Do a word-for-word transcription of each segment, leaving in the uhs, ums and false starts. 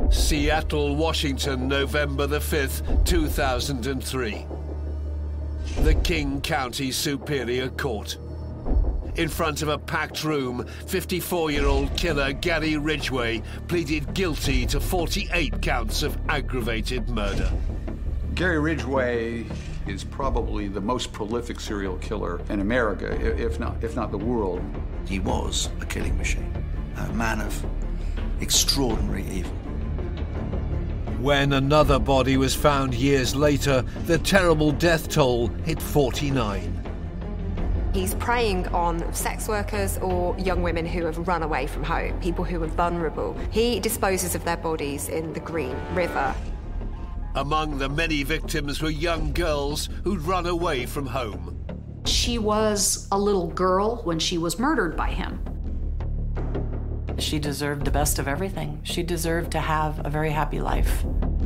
Seattle, Washington, November the fifth, two thousand three. The King County Superior Court. In front of a packed room, fifty-four-year-old killer Gary Ridgway pleaded guilty to forty-eight counts of aggravated murder. Gary Ridgway is probably the most prolific serial killer in America, if not, if not the world. He was a killing machine, a man of extraordinary evil. When another body was found years later, the terrible death toll hit forty-nine. He's preying on sex workers or young women who have run away from home, people who are vulnerable. He disposes of their bodies in the Green River. Among the many victims were young girls who'd run away from home. She was a little girl when she was murdered by him. She deserved the best of everything. She deserved to have a very happy life.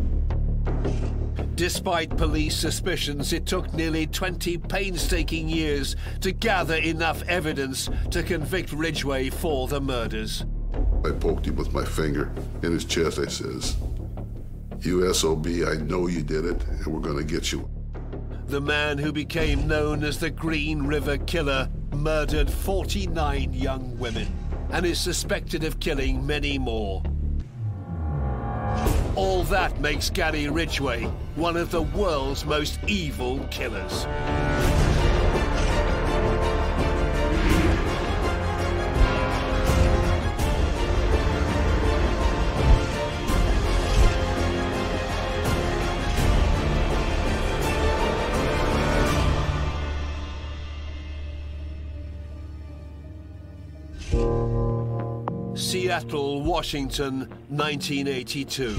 Despite police suspicions, it took nearly twenty painstaking years to gather enough evidence to convict Ridgway for the murders. I poked him with my finger in his chest. I says, "You S O B, I know you did it, and we're gonna get you." The man who became known as the Green River Killer murdered forty-nine young women and is suspected of killing many more. All that makes Gary Ridgway one of the world's most evil killers. Seattle, Washington, nineteen eighty-two.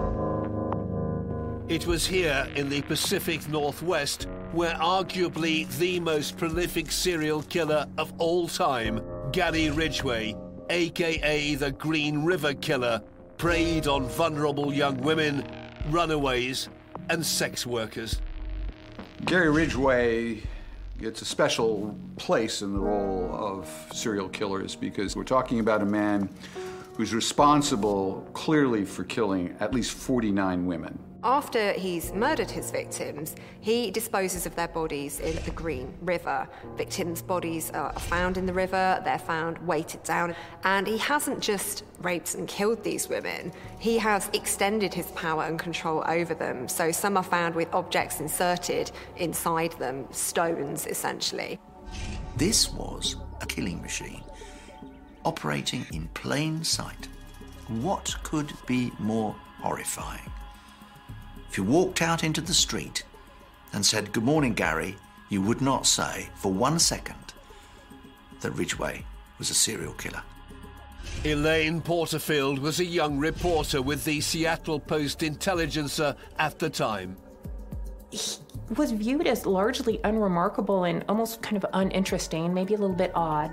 It was here in the Pacific Northwest where arguably the most prolific serial killer of all time, Gary Ridgway, aka the Green River Killer, preyed on vulnerable young women, runaways, and sex workers. Gary Ridgway gets a special place in the role of serial killers because we're talking about a man who's responsible clearly for killing at least forty-nine women. After he's murdered his victims, he disposes of their bodies in the Green River. Victims' bodies are found in the river, they're found weighted down, and he hasn't just raped and killed these women, he has extended his power and control over them. So some are found with objects inserted inside them, stones essentially. This was a killing machine, operating in plain sight. What could be more horrifying? If you walked out into the street and said, "Good morning, Gary," you would not say for one second that Ridgway was a serial killer. Elaine Porterfield was a young reporter with the Seattle Post-Intelligencer at the time. He was viewed as largely unremarkable and almost kind of uninteresting, maybe a little bit odd.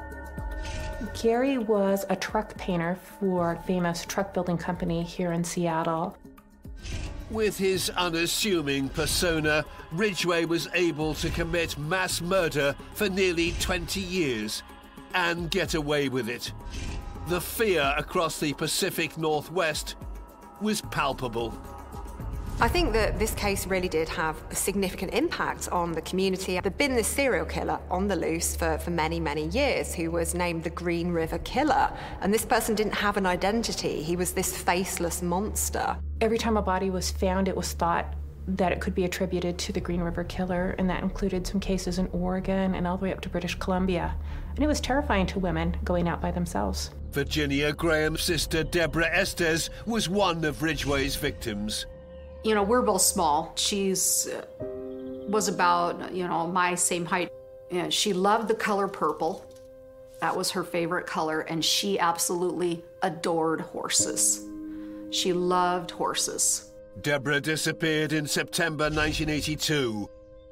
Gary was a truck painter for a famous truck building company here in Seattle. With his unassuming persona, Ridgway was able to commit mass murder for nearly twenty years and get away with it. The fear across the Pacific Northwest was palpable. I think that this case really did have a significant impact on the community. There'd been this serial killer on the loose for, for many, many years who was named the Green River Killer. And this person didn't have an identity. He was this faceless monster. Every time a body was found, it was thought that it could be attributed to the Green River Killer, and that included some cases in Oregon and all the way up to British Columbia. And it was terrifying to women going out by themselves. Virginia Graham's sister Deborah Estes was one of Ridgway's victims. You know, we're both small. She's uh, was about, you know, my same height. Yeah, she loved the color purple. That was her favorite color, and she absolutely adored horses. She loved horses. Deborah disappeared in September nineteen eighty-two.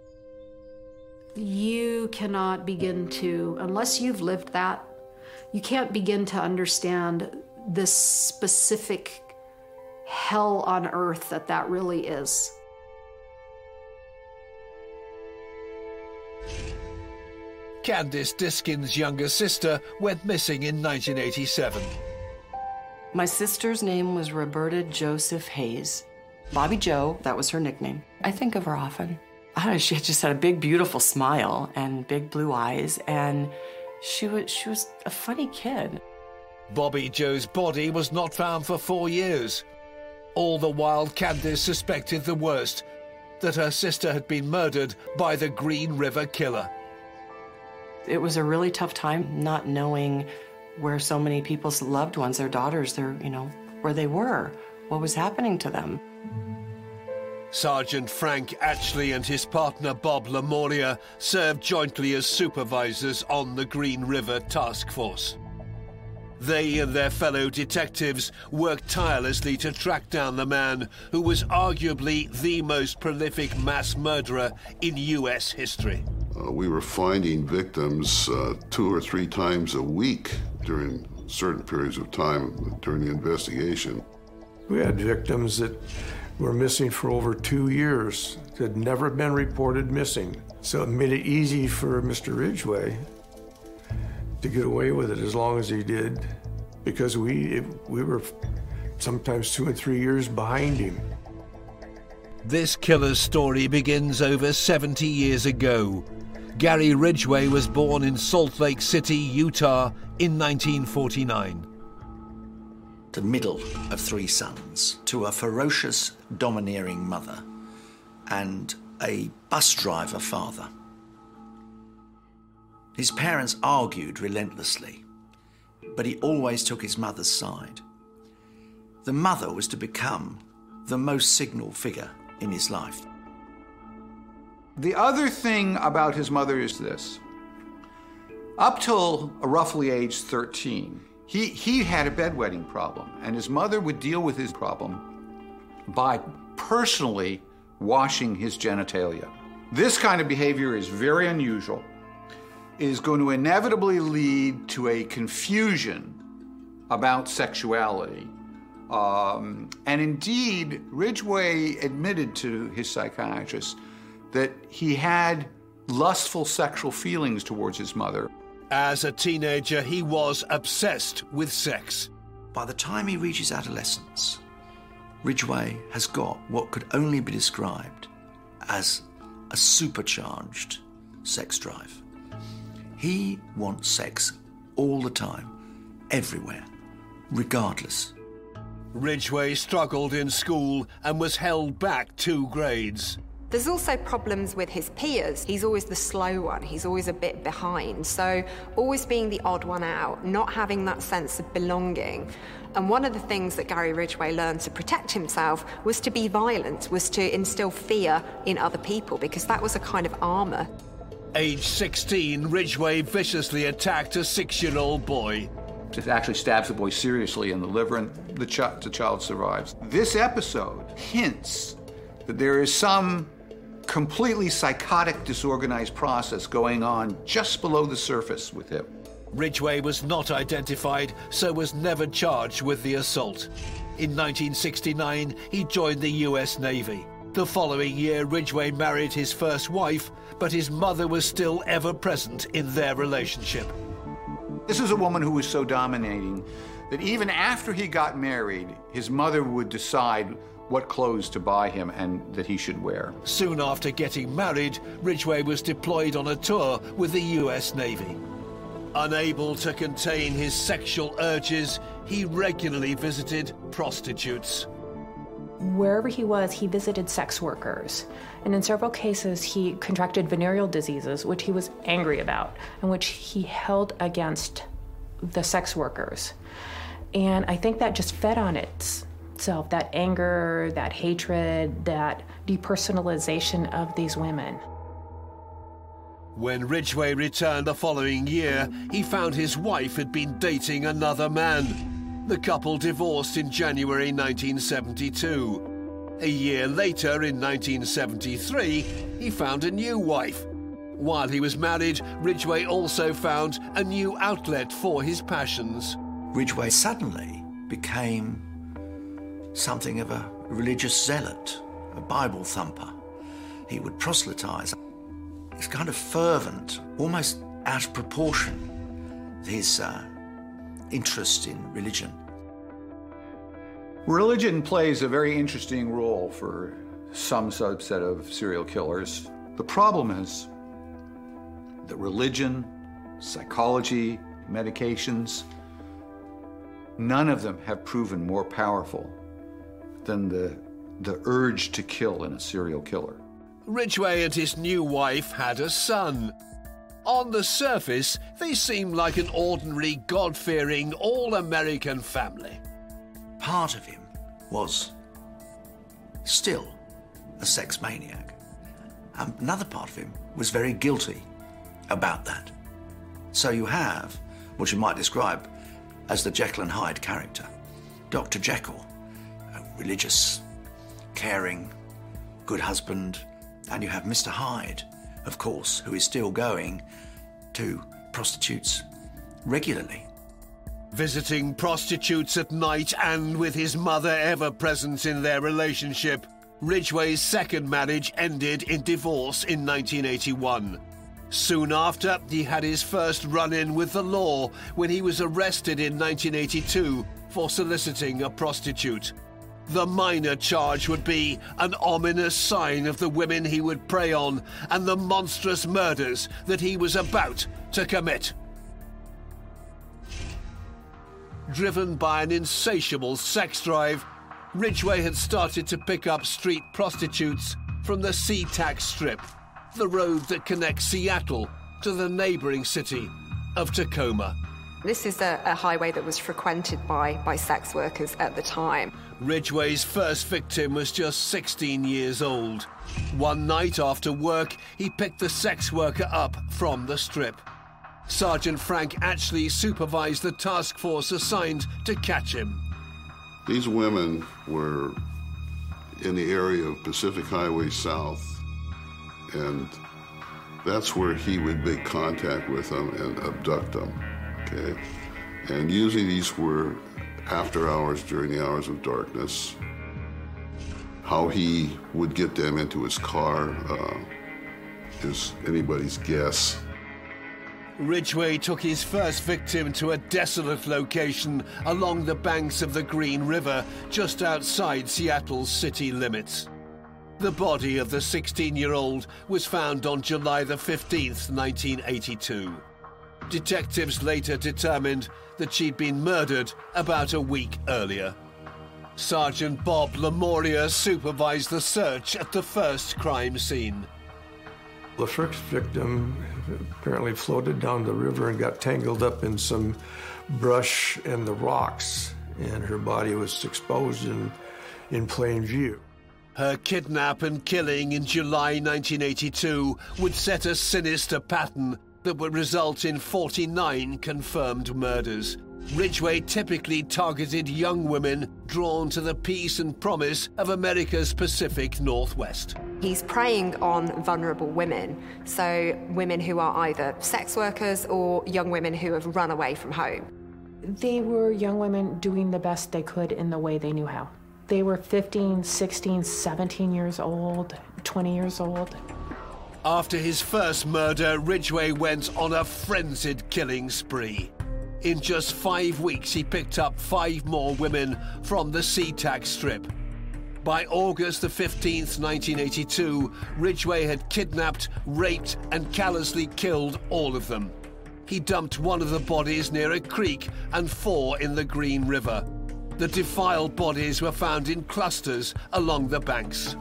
You cannot begin to, unless you've lived that, you can't begin to understand this specific hell on earth that that really is. Candice Diskin's younger sister went missing in nineteen eighty-seven. My sister's name was Roberta Joseph Hayes. Bobby Joe, that was her nickname. I think of her often. I don't know, she just had a big, beautiful smile and big blue eyes, and she was, she was a funny kid. Bobby Joe's body was not found for four years. All the while, Candace suspected the worst, that her sister had been murdered by the Green River Killer. It was a really tough time not knowing where so many people's loved ones, their daughters, their, you know, where they were, what was happening to them. Sergeant Frank Atchley and his partner Bob Lamoria served jointly as supervisors on the Green River Task Force. They and their fellow detectives worked tirelessly to track down the man who was arguably the most prolific mass murderer in U S history. Uh, we were finding victims uh, two or three times a week during certain periods of time during the investigation. We had victims that were missing for over two years that had never been reported missing. So it made it easy for Mister Ridgway to get away with it as long as he did, because we it, we were sometimes two and three years behind him. This killer's story begins over seventy years ago. Gary Ridgway was born in Salt Lake City, Utah in nineteen forty-nine. The middle of three sons, to a ferocious, domineering mother and a bus driver father. His parents argued relentlessly, but he always took his mother's side. The mother was to become the most signal figure in his life. The other thing about his mother is this. Up till roughly age thirteen, he, he had a bedwetting problem, and his mother would deal with his problem by personally washing his genitalia. This kind of behavior is very unusual. It is going to inevitably lead to a confusion about sexuality. Um, and indeed, Ridgway admitted to his psychiatrist that he had lustful sexual feelings towards his mother. As a teenager, he was obsessed with sex. By the time he reaches adolescence, Ridgway has got what could only be described as a supercharged sex drive. He wants sex all the time, everywhere, regardless. Ridgway struggled in school and was held back two grades. There's also problems with his peers. He's always the slow one. He's always a bit behind. So always being the odd one out, not having that sense of belonging. And one of the things that Gary Ridgway learned to protect himself was to be violent, was to instill fear in other people, because that was a kind of armor. Age sixteen, Ridgway viciously attacked a six-year-old boy. It actually stabs the boy seriously in the liver, and the, ch- the child survives. This episode hints that there is some completely psychotic, disorganized process going on just below the surface with him. Ridgway was not identified, so was never charged with the assault. In nineteen sixty-nine, he joined the U S Navy. The following year, Ridgway married his first wife, but his mother was still ever present in their relationship. This is a woman who was so dominating that even after he got married, his mother would decide what clothes to buy him and that he should wear. Soon after getting married, Ridgway was deployed on a tour with the U S Navy. Unable to contain his sexual urges, he regularly visited prostitutes. Wherever he was, he visited sex workers. And in several cases, he contracted venereal diseases, which he was angry about, and which he held against the sex workers. And I think that just fed on itself, that anger, that hatred, that depersonalization of these women. When Ridgway returned the following year, he found his wife had been dating another man. The couple divorced in January nineteen seventy-two. A year later, in nineteen seventy-three, he found a new wife. While he was married, Ridgway also found a new outlet for his passions. Ridgway suddenly became something of a religious zealot, a Bible thumper. He would proselytize. He's kind of fervent, almost out of proportion, his uh, interest in religion. Religion plays a very interesting role for some subset of serial killers. The problem is that religion, psychology, medications, none of them have proven more powerful than the, the urge to kill in a serial killer. Ridgway and his new wife had a son. On the surface, they seemed like an ordinary, God-fearing, all-American family. Part of him was still a sex maniac. Um, another part of him was very guilty about that. So you have what you might describe as the Jekyll and Hyde character. Doctor Jekyll, a religious, caring, good husband, and you have Mister Hyde, of course, who is still going to prostitutes regularly. Visiting prostitutes at night and with his mother ever present in their relationship, Ridgway's second marriage ended in divorce in nineteen eighty-one. Soon after, he had his first run-in with the law when he was arrested in nineteen eighty-two for soliciting a prostitute. The minor charge would be an ominous sign of the women he would prey on and the monstrous murders that he was about to commit. Driven by an insatiable sex drive, Ridgway had started to pick up street prostitutes from the SeaTac Strip, the road that connects Seattle to the neighboring city of Tacoma. This is a, a highway that was frequented by, by sex workers at the time. Ridgway's first victim was just sixteen years old. One night after work, he picked the sex worker up from the strip. Sergeant Frank Atchley supervised the task force assigned to catch him. These women were in the area of Pacific Highway South, and that's where he would make contact with them and abduct them, okay? And usually these were after hours, during the hours of darkness. How he would get them into his car uh, is anybody's guess. Ridgway took his first victim to a desolate location along the banks of the Green River, just outside Seattle's city limits. The body of the sixteen-year-old was found on July the fifteenth, nineteen eighty-two. Detectives later determined that she'd been murdered about a week earlier. Sergeant Bob Lamoria supervised the search at the first crime scene. The first victim apparently floated down the river and got tangled up in some brush and the rocks, and her body was exposed in, in plain view. Her kidnap and killing in July nineteen eighty-two would set a sinister pattern that would result in forty-nine confirmed murders. Ridgway typically targeted young women drawn to the peace and promise of America's Pacific Northwest. He's preying on vulnerable women, so women who are either sex workers or young women who have run away from home. They were young women doing the best they could in the way they knew how. They were fifteen, sixteen, seventeen years old, twenty years old. After his first murder, Ridgway went on a frenzied killing spree. In just five weeks, he picked up five more women from the SeaTac Strip. By August the fifteenth, nineteen eighty-two, Ridgway had kidnapped, raped, and callously killed all of them. He dumped one of the bodies near a creek and four in the Green River. The defiled bodies were found in clusters along the banks.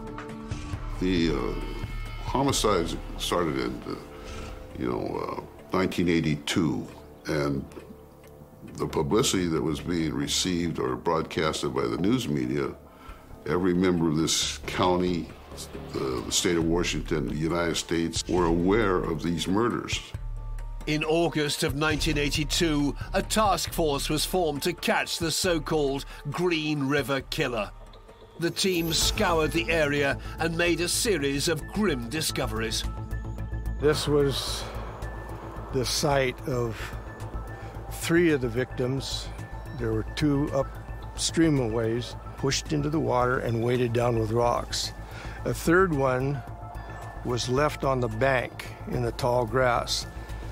The uh, homicides started in, uh, you know, uh, nineteen eighty-two, and the publicity that was being received or broadcasted by the news media, every member of this county, the, the state of Washington, the United States, were aware of these murders. In August of nineteen eighty-two, a task force was formed to catch the so-called Green River Killer. The team scoured the area and made a series of grim discoveries. This was the site of three of the victims. There were two upstream a ways, pushed into the water and weighted down with rocks. A third one was left on the bank in the tall grass.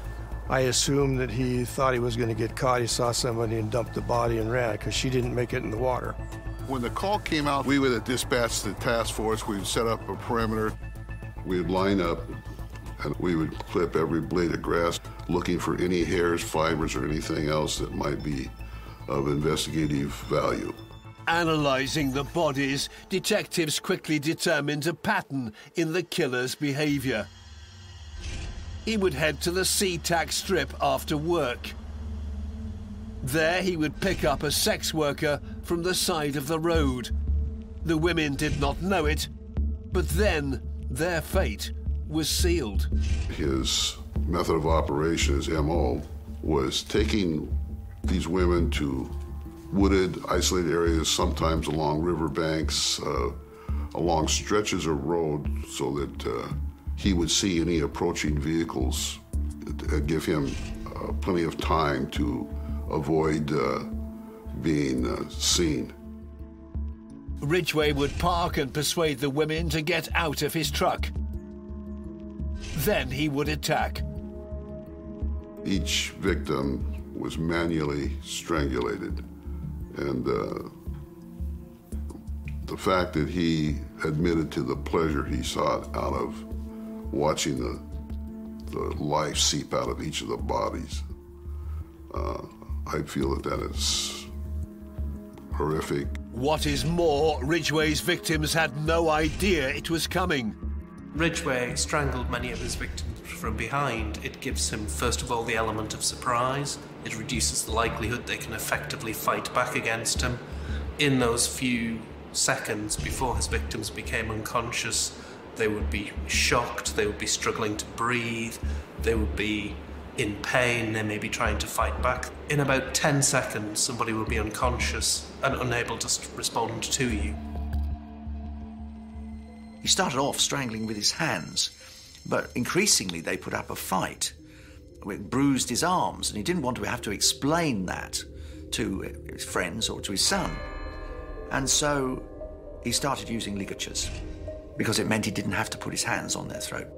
I assume that he thought he was going to get caught. He saw somebody and dumped the body and ran because she didn't make it in the water. When the call came out, we would dispatch the task force. We would set up a perimeter. We would line up, and we would clip every blade of grass, looking for any hairs, fibers, or anything else that might be of investigative value. Analyzing the bodies, detectives quickly determined a pattern in the killer's behavior. He would head to the SeaTac strip after work. There he would pick up a sex worker from the side of the road. The women did not know it, but then their fate was sealed. His method of operation, his M O, was taking these women to wooded, isolated areas, sometimes along riverbanks, uh, along stretches of road, so that uh, he would see any approaching vehicles, uh, give him uh, plenty of time to avoid uh, being uh, seen. Ridgway would park and persuade the women to get out of his truck. Then he would attack. Each victim was manually strangulated, and uh, the fact that he admitted to the pleasure he sought out of watching the, the life seep out of each of the bodies, uh, I feel that that is horrific. What is more, Ridgway's victims had no idea it was coming. Ridgway strangled many of his victims from behind. It gives him, first of all, the element of surprise. It reduces the likelihood they can effectively fight back against him. In those few seconds before his victims became unconscious, they would be shocked, they would be struggling to breathe, they would be in pain, they may be trying to fight back. In about ten seconds, somebody will be unconscious and unable to respond to you. He started off strangling with his hands, but increasingly they put up a fight. It bruised his arms, and he didn't want to have to explain that to his friends or to his son. And so he started using ligatures, because it meant he didn't have to put his hands on their throat.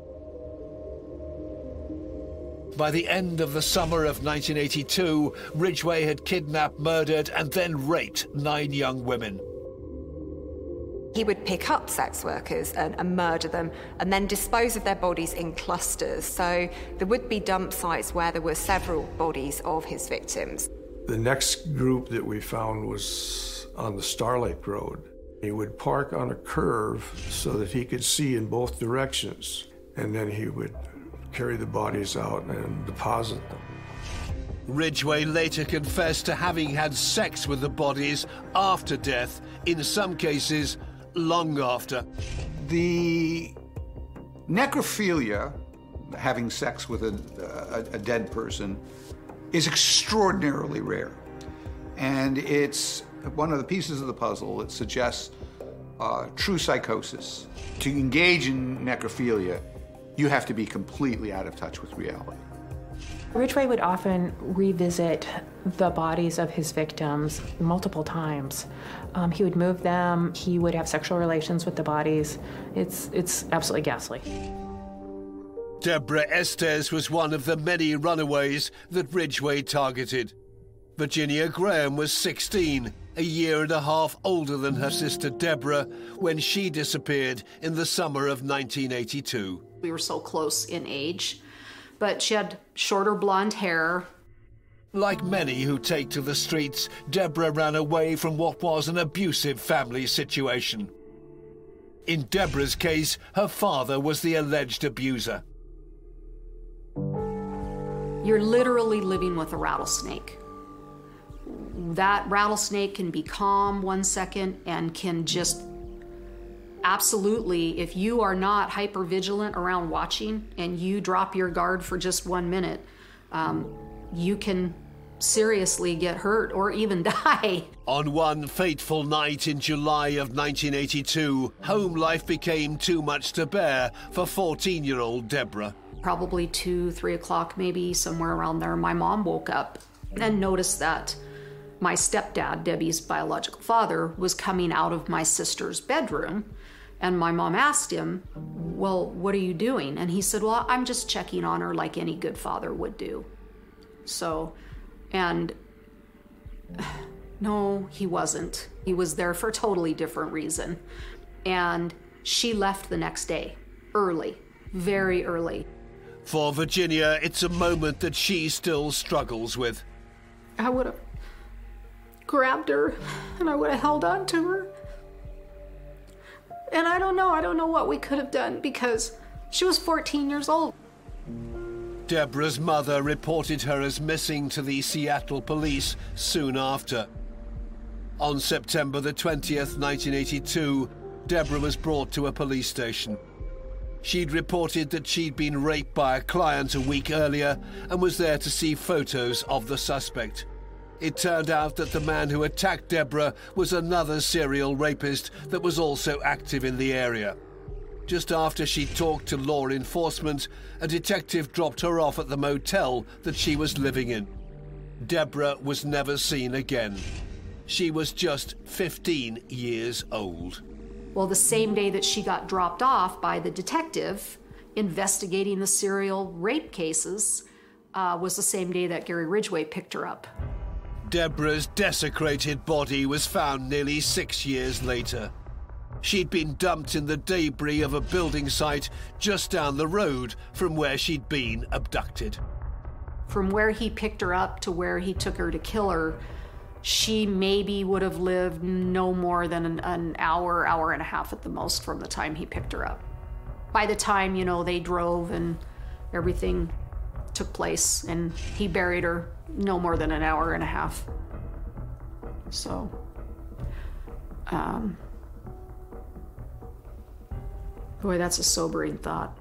By the end of the summer of nineteen eighty-two, Ridgway had kidnapped, murdered, and then raped nine young women. He would pick up sex workers and, and murder them and then dispose of their bodies in clusters. So there would be dump sites where there were several bodies of his victims. The next group that we found was on the Star Lake Road. He would park on a curve so that he could see in both directions, and then he would carry the bodies out and deposit them. Ridgway later confessed to having had sex with the bodies after death, in some cases, long after. The necrophilia, having sex with a, a, a dead person, is extraordinarily rare. And it's one of the pieces of the puzzle that suggests uh, true psychosis. To engage in necrophilia, you have to be completely out of touch with reality. Ridgway would often revisit the bodies of his victims multiple times. Um, he would move them, he would have sexual relations with the bodies. It's, it's absolutely ghastly. Deborah Estes was one of the many runaways that Ridgway targeted. Virginia Graham was sixteen, a year and a half older than her sister Deborah, when she disappeared in the summer of nineteen eighty-two. We were so close in age, but she had shorter blonde hair. Like many who take to the streets, Deborah ran away from what was an abusive family situation. In Deborah's case, her father was the alleged abuser. You're literally living with a rattlesnake. That rattlesnake can be calm one second and can just absolutely, if you are not hyper-vigilant around watching and you drop your guard for just one minute, um, you can seriously get hurt or even die. On one fateful night in July of nineteen eighty-two, home life became too much to bear for fourteen-year-old Deborah. Probably two, three o'clock, maybe somewhere around there, my mom woke up and noticed that my stepdad, Debbie's biological father, was coming out of my sister's bedroom. And my mom asked him, well, what are you doing? And he said, well, I'm just checking on her like any good father would do. So, and No, he wasn't. He was there for a totally different reason. And she left the next day, early, very early. For Virginia, it's a moment that she still struggles with. I would have grabbed her and I would have held on to her. And I don't know, I don't know what we could have done because she was fourteen years old. Deborah's mother reported her as missing to the Seattle police soon after. On September the twentieth, nineteen eighty-two, Deborah was brought to a police station. She'd reported that she'd been raped by a client a week earlier and was there to see photos of the suspect. It turned out that the man who attacked Deborah was another serial rapist that was also active in the area. Just after she talked to law enforcement, a detective dropped her off at the motel that she was living in. Deborah was never seen again. She was just fifteen years old. Well, the same day that she got dropped off by the detective investigating the serial rape cases uh, was the same day that Gary Ridgway picked her up. Deborah's desecrated body was found nearly six years later. She'd been dumped in the debris of a building site just down the road from where she'd been abducted. From where he picked her up to where he took her to kill her, she maybe would have lived no more than an, an hour, hour and a half at the most from the time he picked her up. By the time, you know, they drove and everything took place and he buried her, no more than an hour and a half. So, um, boy, that's a sobering thought.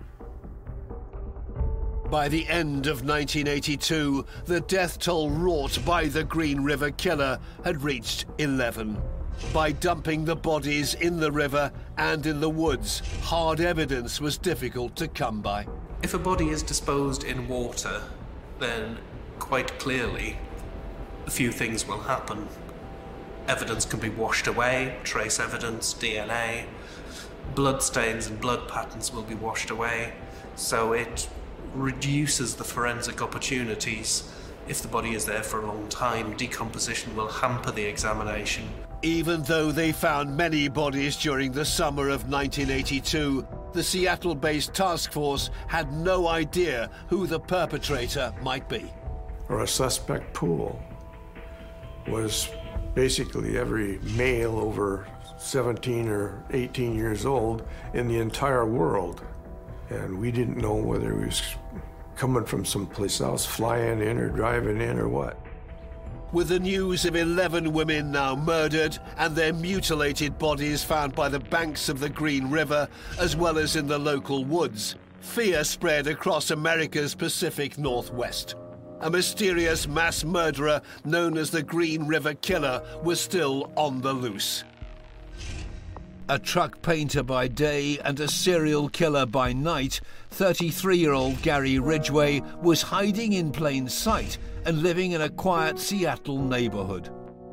By the end of nineteen eighty-two, the death toll wrought by the Green River Killer had reached eleven. By dumping the bodies in the river and in the woods, hard evidence was difficult to come by. If a body is disposed in water, then quite clearly a few things will happen. Evidence can be washed away, trace evidence, D N A. Blood stains and blood patterns will be washed away, so it reduces the forensic opportunities. If the body is there for a long time, decomposition will hamper the examination. Even though they found many bodies during the summer of nineteen eighty-two, the Seattle-based task force had no idea who the perpetrator might be. Or a suspect pool was basically every male over seventeen or eighteen years old in the entire world. And we didn't know whether he was coming from someplace else, flying in or driving in or what. With the news of eleven women now murdered and their mutilated bodies found by the banks of the Green River, as well as in the local woods, fear spread across America's Pacific Northwest. A mysterious mass murderer known as the Green River Killer was still on the loose. A truck painter by day and a serial killer by night, thirty-three-year-old Gary Ridgway was hiding in plain sight and living in a quiet Seattle neighborhood.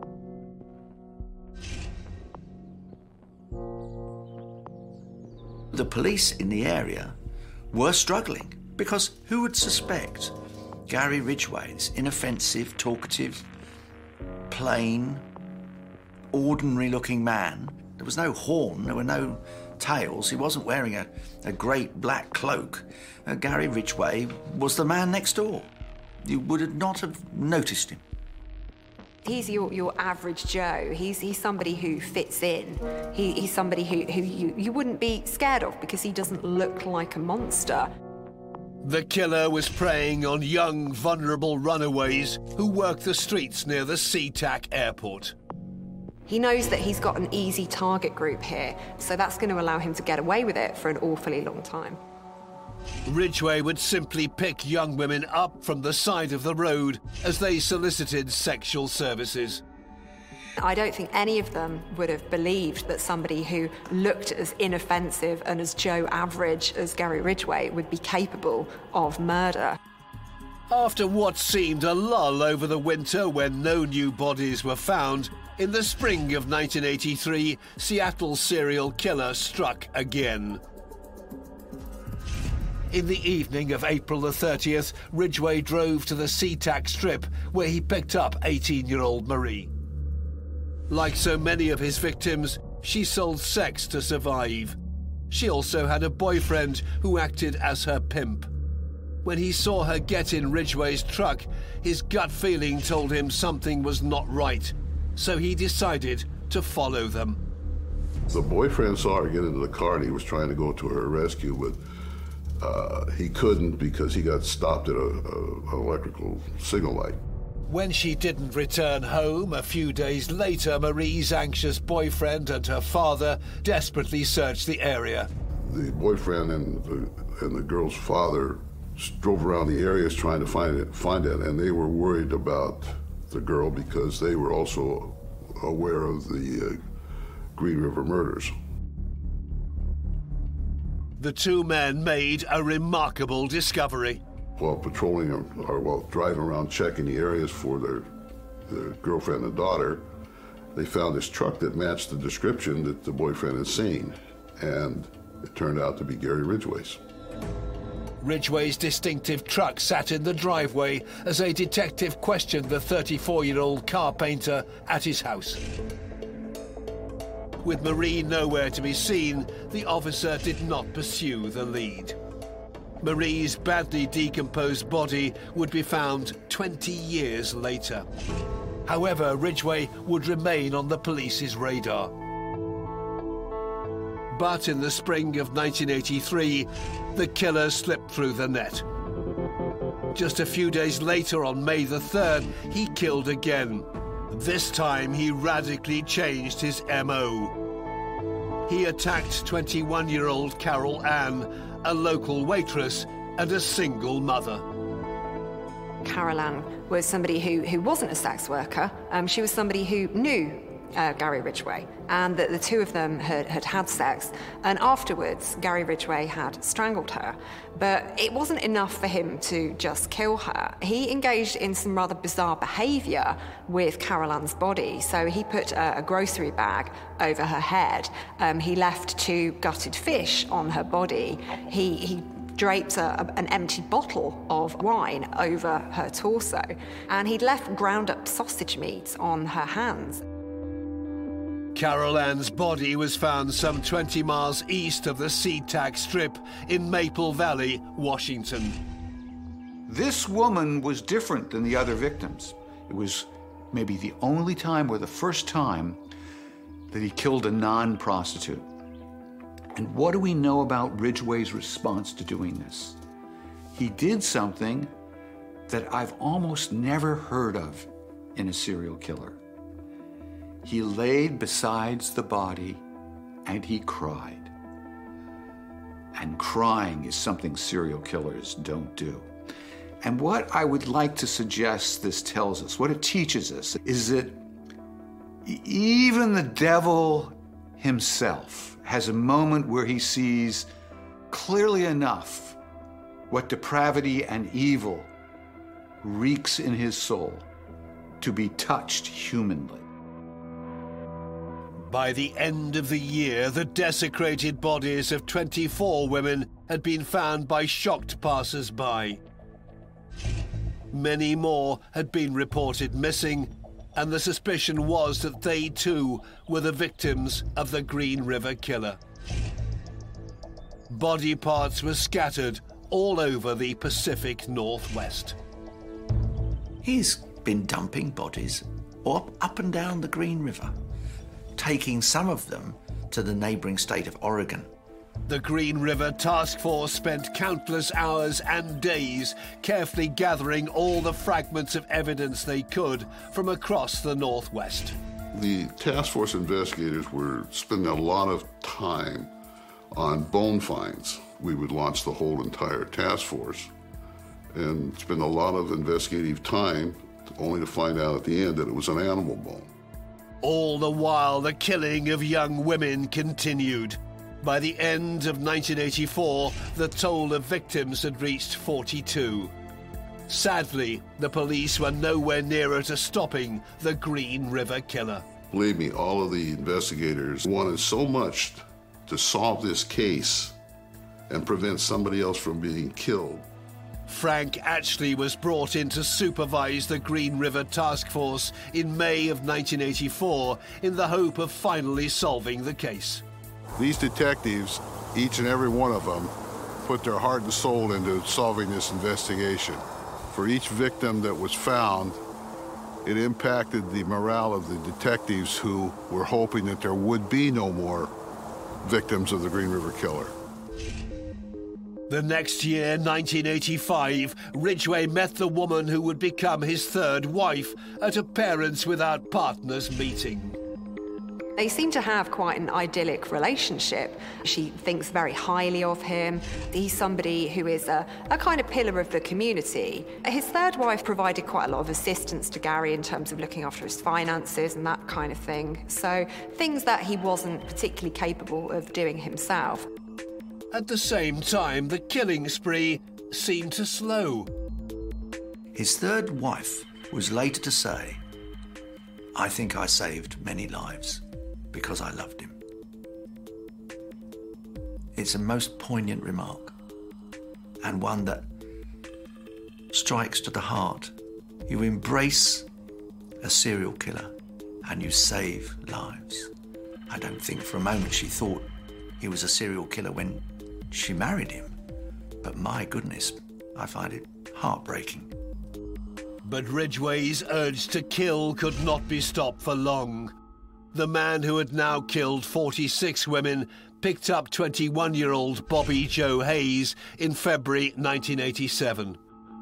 The police in the area were struggling because who would suspect Gary Ridgway, this inoffensive, talkative, plain, ordinary-looking man? There was no horn, there were no tails, he wasn't wearing a, a great black cloak. Uh, Gary Ridgway was the man next door. You would not have noticed him. He's your, your average Joe. He's, he's somebody who fits in. He, he's somebody who, who you, you wouldn't be scared of because he doesn't look like a monster. The killer was preying on young, vulnerable runaways who worked the streets near the SeaTac airport. He knows that he's got an easy target group here, so that's going to allow him to get away with it for an awfully long time. Ridgway would simply pick young women up from the side of the road as they solicited sexual services. I don't think any of them would have believed that somebody who looked as inoffensive and as Joe average as Gary Ridgway would be capable of murder. After what seemed a lull over the winter when no new bodies were found, in the spring of nineteen eighty-three, Seattle's serial killer struck again. In the evening of April the thirtieth, Ridgway drove to the SeaTac Strip, where he picked up eighteen-year-old Marie. Like so many of his victims, she sold sex to survive. She also had a boyfriend who acted as her pimp. When he saw her get in Ridgway's truck, his gut feeling told him something was not right, so he decided to follow them. The boyfriend saw her get into the car and he was trying to go to her rescue, but uh, he couldn't because he got stopped at a, a, an electrical signal light. When she didn't return home a few days later, Marie's anxious boyfriend and her father desperately searched the area. The boyfriend and the, and the girl's father drove around the areas trying to find it, find it, and they were worried about the girl because they were also aware of the uh, Green River murders. The two men made a remarkable discovery. While patrolling or while driving around checking the areas for their, their girlfriend and daughter, they found this truck that matched the description that the boyfriend had seen, and it turned out to be Gary Ridgway's. Ridgway's distinctive truck sat in the driveway as a detective questioned the thirty-four-year-old car painter at his house. With Marie nowhere to be seen, the officer did not pursue the lead. Marie's badly decomposed body would be found twenty years later. However, Ridgway would remain on the police's radar. But in the spring of nineteen eighty-three, the killer slipped through the net. Just a few days later, on May the third, he killed again. This time, he radically changed his M O. He attacked twenty-one-year-old Carol Ann, a local waitress and a single mother. Carol Ann was somebody who, who wasn't a sex worker. Um, she was somebody who knew uh, Gary Ridgway, and that the two of them had, had had sex. And afterwards, Gary Ridgway had strangled her. But it wasn't enough for him to just kill her. He engaged in some rather bizarre behaviour with Carol Ann's body. So he put a, a grocery bag over her head. Um, he left two gutted fish on her body. He, he draped a, a, an empty bottle of wine over her torso. And he'd left ground up sausage meat on her hands. Carol Ann's body was found some twenty miles east of the SeaTac Strip in Maple Valley, Washington. This woman was different than the other victims. It was maybe the only time or the first time that he killed a non-prostitute. And what do we know about Ridgway's response to doing this? He did something that I've almost never heard of in a serial killer. He laid beside the body and he cried. And crying is something serial killers don't do. And what I would like to suggest this tells us, what it teaches us, is that even the devil himself has a moment where he sees clearly enough what depravity and evil reeks in his soul to be touched humanly. By the end of the year, the desecrated bodies of twenty-four women had been found by shocked passers-by. Many more had been reported missing, and the suspicion was that they too were the victims of the Green River Killer. Body parts were scattered all over the Pacific Northwest. He's been dumping bodies up, up and down the Green River, taking some of them to the neighbouring state of Oregon. The Green River Task Force spent countless hours and days carefully gathering all the fragments of evidence they could from across the Northwest. The task force investigators were spending a lot of time on bone finds. We would launch the whole entire task force and spend a lot of investigative time only to find out at the end that it was an animal bone. All the while, the killing of young women continued. By the end of nineteen eighty-four, the toll of victims had reached forty-two. Sadly, the police were nowhere nearer to stopping the Green River Killer. Believe me, all of the investigators wanted so much to solve this case and prevent somebody else from being killed Frank actually was brought in to supervise the Green River Task Force in May of nineteen eighty-four in the hope of finally solving the case. These detectives, each and every one of them, put their heart and soul into solving this investigation. For each victim that was found, it impacted the morale of the detectives who were hoping that there would be no more victims of the Green River Killer. The next year, nineteen eighty-five, Ridgway met the woman who would become his third wife at a Parents Without Partners meeting. They seem to have quite an idyllic relationship. She thinks very highly of him. He's somebody who is a, a kind of pillar of the community. His third wife provided quite a lot of assistance to Gary in terms of looking after his finances and that kind of thing. So things that he wasn't particularly capable of doing himself. At the same time, the killing spree seemed to slow. His third wife was later to say, "I think I saved many lives because I loved him." It's a most poignant remark, and one that strikes to the heart. You embrace a serial killer and you save lives. I don't think for a moment she thought he was a serial killer when she married him, but my goodness, I find it heartbreaking. But Ridgway's urge to kill could not be stopped for long. The man who had now killed forty-six women picked up twenty-one-year-old Bobby Jo Hayes in February nineteen eighty-seven.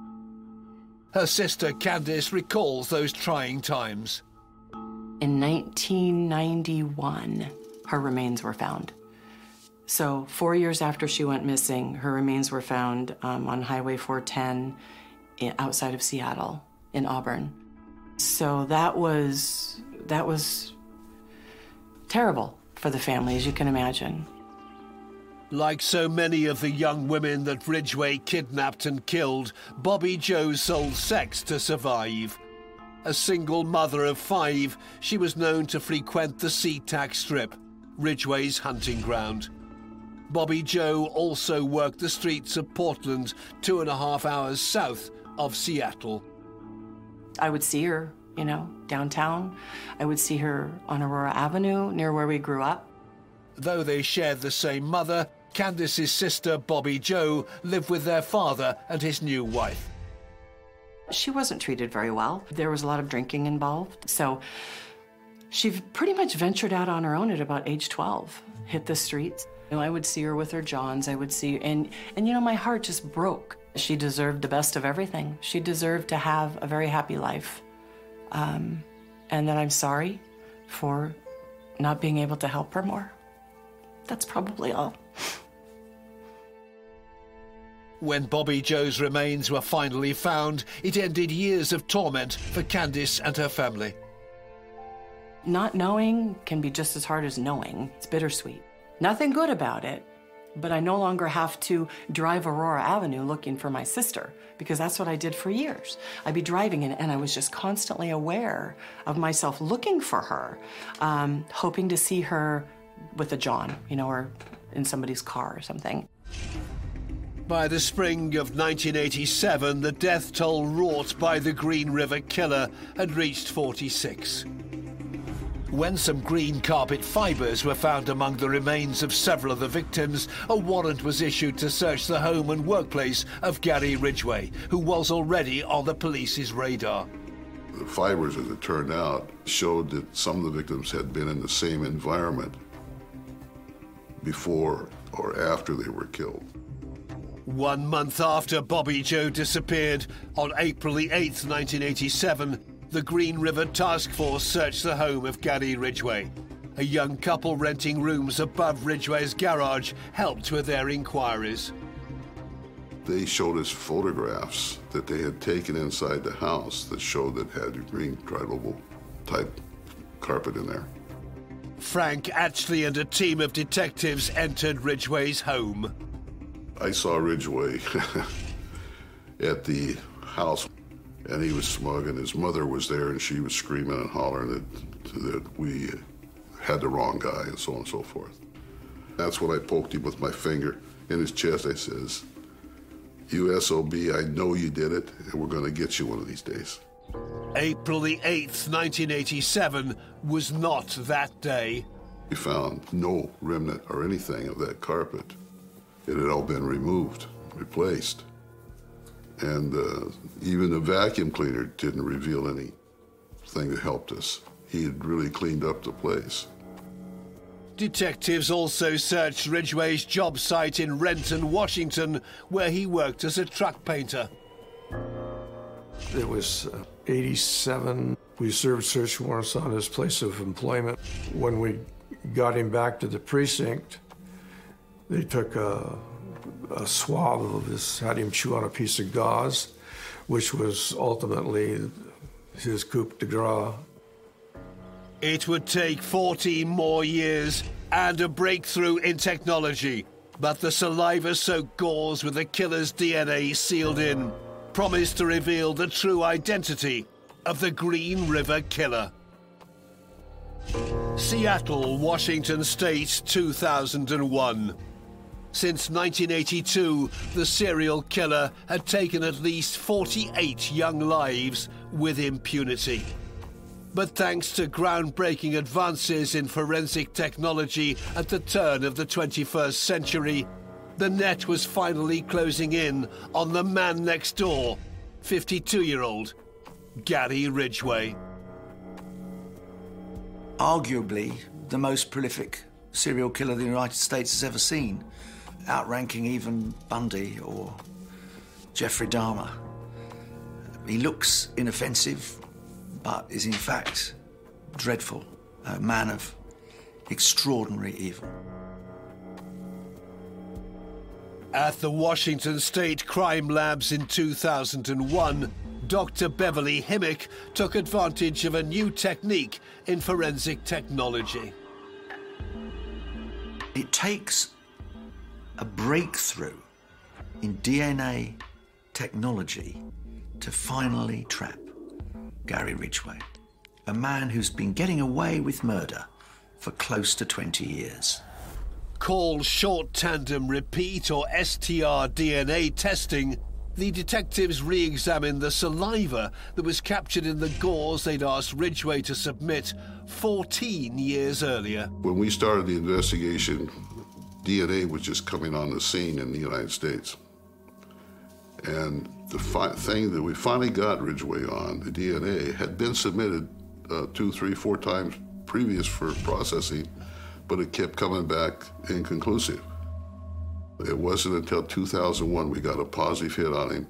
Her sister Candice recalls those trying times. In nineteen ninety-one, her remains were found. So four years after she went missing, her remains were found um, on Highway four ten in, outside of Seattle in Auburn. So that was, that was terrible for the family, as you can imagine. Like so many of the young women that Ridgway kidnapped and killed, Bobby Jo sold sex to survive. A single mother of five, she was known to frequent the SeaTac Strip, Ridgway's hunting ground. Bobby Jo also worked the streets of Portland, two and a half hours south of Seattle. I would see her, you know, downtown. I would see her on Aurora Avenue, near where we grew up. Though they shared the same mother, Candice's sister, Bobby Jo, lived with their father and his new wife. She wasn't treated very well. There was a lot of drinking involved. So she pretty much ventured out on her own at about age twelve, hit the streets. You know, I would see her with her Johns. I would see, and, and you know, my heart just broke. She deserved the best of everything. She deserved to have a very happy life. Um, and that I'm sorry for not being able to help her more. That's probably all. When Bobby Jo's remains were finally found, it ended years of torment for Candice and her family. Not knowing can be just as hard as knowing. It's bittersweet. Nothing good about it, but I no longer have to drive Aurora Avenue looking for my sister, because that's what I did for years. I'd be driving in, and I was just constantly aware of myself looking for her, um, hoping to see her with a John, you know, or in somebody's car or something. By the spring of nineteen eighty-seven, the death toll wrought by the Green River Killer had reached forty-six. When some green carpet fibers were found among the remains of several of the victims, a warrant was issued to search the home and workplace of Gary Ridgway, who was already on the police's radar. The fibers, as it turned out, showed that some of the victims had been in the same environment before or after they were killed. One month after Bobby Jo disappeared, on April the eighth, nineteen eighty-seven, the Green River Task Force searched the home of Gary Ridgway. A young couple renting rooms above Ridgway's garage helped with their inquiries. They showed us photographs that they had taken inside the house that showed that had a green tribal type carpet in there. Frank Atchley and a team of detectives entered Ridgway's home. I saw Ridgway at the house, and he was smug, and his mother was there, and she was screaming and hollering that, that we had the wrong guy, and so on and so forth. That's when I poked him with my finger in his chest. I says, U S O B, I know you did it, and we're going to get you one of these days. April the eighth, nineteen eighty-seven was not that day. We found no remnant or anything of that carpet. It had all been removed, replaced. And uh, even the vacuum cleaner didn't reveal anything that helped us. He had really cleaned up the place. Detectives also searched Ridgway's job site in Renton, Washington, where he worked as a truck painter. It was uh, eighty-seven. We served search warrants on his place of employment. When we got him back to the precinct, they took a, a swab of his, had him chew on a piece of gauze, which was ultimately his coup de grace. It would take fourteen more years and a breakthrough in technology, but the saliva-soaked gauze with the killer's D N A sealed in promised to reveal the true identity of the Green River Killer. Seattle, Washington State, two thousand one. Since nineteen eighty-two, the serial killer had taken at least forty-eight young lives with impunity. But thanks to groundbreaking advances in forensic technology at the turn of the twenty-first century, the net was finally closing in on the man next door, fifty-two-year-old Gary Ridgway. Arguably the most prolific serial killer the United States has ever seen, outranking even Bundy or Jeffrey Dahmer. He looks inoffensive, but is in fact dreadful, a man of extraordinary evil. At the Washington State Crime Labs in two thousand one, Doctor Beverly Himmick took advantage of a new technique in forensic technology. It takes a breakthrough in D N A technology to finally trap Gary Ridgway, a man who's been getting away with murder for close to twenty years. Called short tandem repeat or S T R D N A testing, the detectives re-examined the saliva that was captured in the gauze they'd asked Ridgway to submit fourteen years earlier. When we started the investigation, D N A was just coming on the scene in the United States. And the fi- thing that we finally got Ridgway on, the D N A, had been submitted uh, two, three, four times previous for processing, but it kept coming back inconclusive. It wasn't until two thousand one we got a positive hit on him.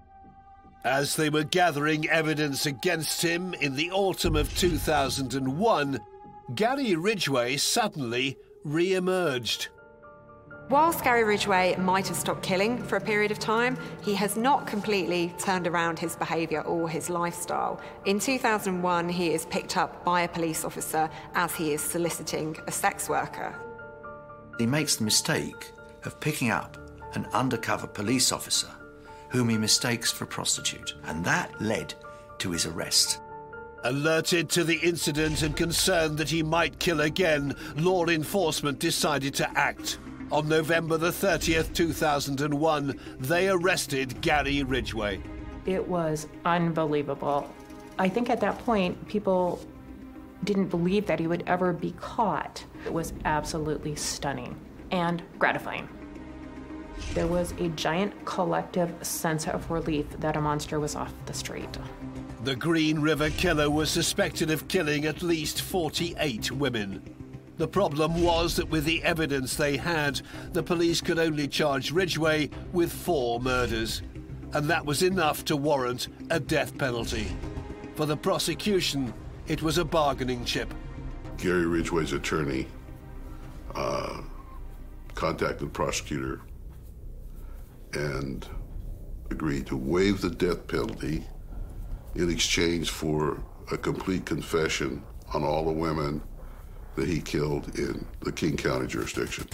As they were gathering evidence against him in the autumn of two thousand one, Gary Ridgway suddenly re-emerged. Whilst Gary Ridgway might have stopped killing for a period of time, he has not completely turned around his behaviour or his lifestyle. In two thousand one, he is picked up by a police officer as he is soliciting a sex worker. He makes the mistake of picking up an undercover police officer whom he mistakes for a prostitute, and that led to his arrest. Alerted to the incident and concerned that he might kill again, law enforcement decided to act. On November the thirtieth, two thousand one, they arrested Gary Ridgway. It was unbelievable. I think at that point, people didn't believe that he would ever be caught. It was absolutely stunning and gratifying. There was a giant collective sense of relief that a monster was off the street. The Green River Killer was suspected of killing at least forty-eight women. The problem was that with the evidence they had, the police could only charge Ridgway with four murders, and that was enough to warrant a death penalty. For the prosecution, it was a bargaining chip. Gary Ridgway's attorney uh, contacted the prosecutor and agreed to waive the death penalty in exchange for a complete confession on all the women that he killed in the King County jurisdiction.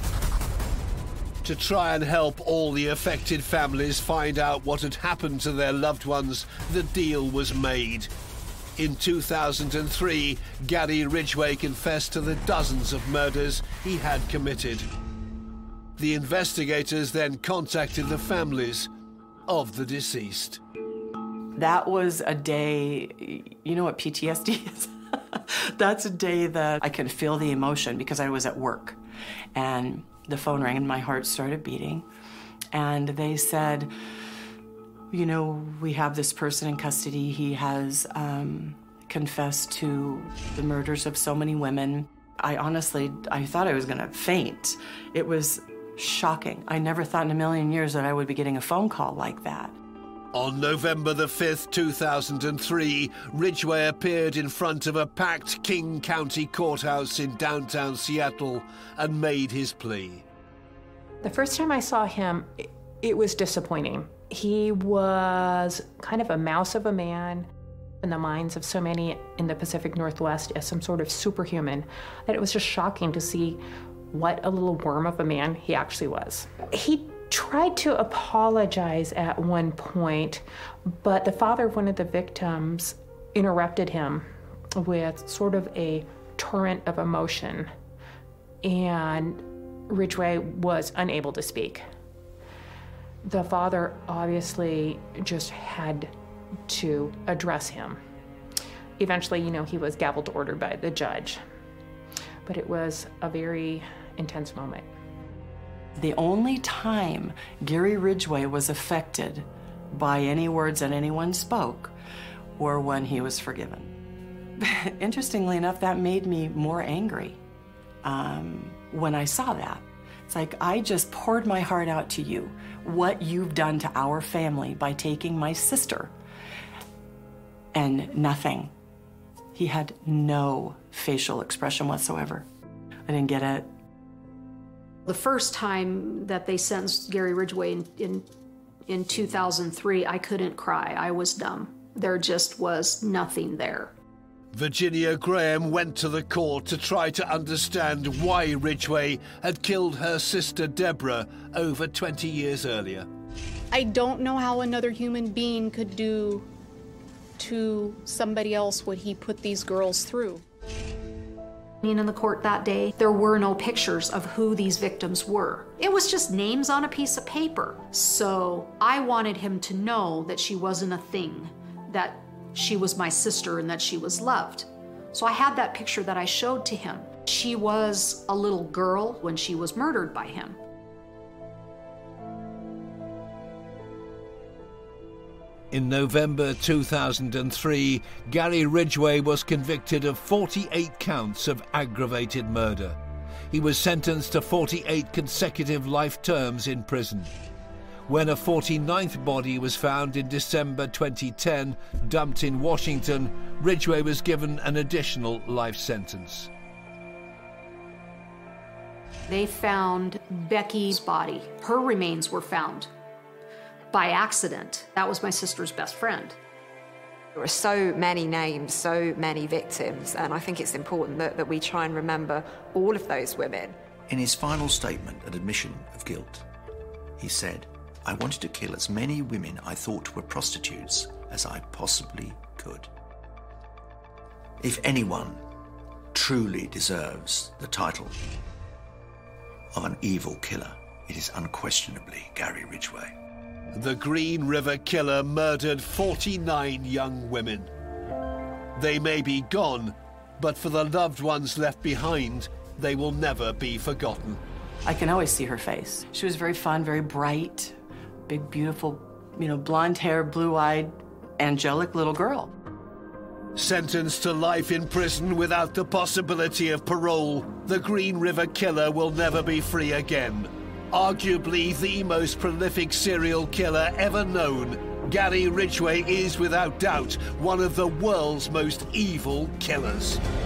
To try and help all the affected families find out what had happened to their loved ones, the deal was made. In two thousand three, Gary Ridgway confessed to the dozens of murders he had committed. The investigators then contacted the families of the deceased. That was a day, you know what P T S D is? That's a day that I can feel the emotion because I was at work. And the phone rang and my heart started beating. And they said, you know, we have this person in custody. He has um, confessed to the murders of so many women. I honestly, I thought I was gonna faint. It was shocking. I never thought in a million years that I would be getting a phone call like that. On November the fifth, two thousand three, Ridgway appeared in front of a packed King County courthouse in downtown Seattle and made his plea. The first time I saw him, it, it was disappointing. He was kind of a mouse of a man in the minds of so many in the Pacific Northwest as some sort of superhuman, that it was just shocking to see what a little worm of a man he actually was. He tried to apologize at one point, but the father of one of the victims interrupted him with sort of a torrent of emotion, and Ridgway was unable to speak. The father obviously just had to address him. Eventually, you know, he was gaveled to order by the judge, but it was a very intense moment. The only time Gary Ridgway was affected by any words that anyone spoke were when he was forgiven. Interestingly enough, that made me more angry um, when I saw that. It's like, I just poured my heart out to you, what you've done to our family by taking my sister, and nothing. He had no facial expression whatsoever. I didn't get it. The first time that they sentenced Gary Ridgway in, in, in two thousand three, I couldn't cry. I was dumb. There just was nothing there. Virginia Graham went to the court to try to understand why Ridgway had killed her sister Deborah over twenty years earlier. I don't know how another human being could do to somebody else what he put these girls through. In the court that day, there were no pictures of who these victims were. It was just names on a piece of paper. So I wanted him to know that she wasn't a thing, that she was my sister and that she was loved. So I had that picture that I showed to him. She was a little girl when she was murdered by him. In November two thousand three, Gary Ridgway was convicted of forty-eight counts of aggravated murder. He was sentenced to forty-eight consecutive life terms in prison. When a forty-ninth body was found in December twenty ten, dumped in Washington, Ridgway was given an additional life sentence. They found Becky's body. Her remains were found by accident. That was my sister's best friend. There are so many names, so many victims, and I think it's important that, that we try and remember all of those women. In his final statement, an admission of guilt, he said, "I wanted to kill as many women I thought were prostitutes as I possibly could." If anyone truly deserves the title of an evil killer, it is unquestionably Gary Ridgway. The Green River Killer murdered forty-nine young women. They may be gone, but for the loved ones left behind, they will never be forgotten. I can always see her face. She was very fun, very bright, big, beautiful, you know, blonde hair, blue-eyed, angelic little girl. Sentenced to life in prison without the possibility of parole, the Green River Killer will never be free again. Arguably the most prolific serial killer ever known, Gary Ridgway is without doubt one of the world's most evil killers.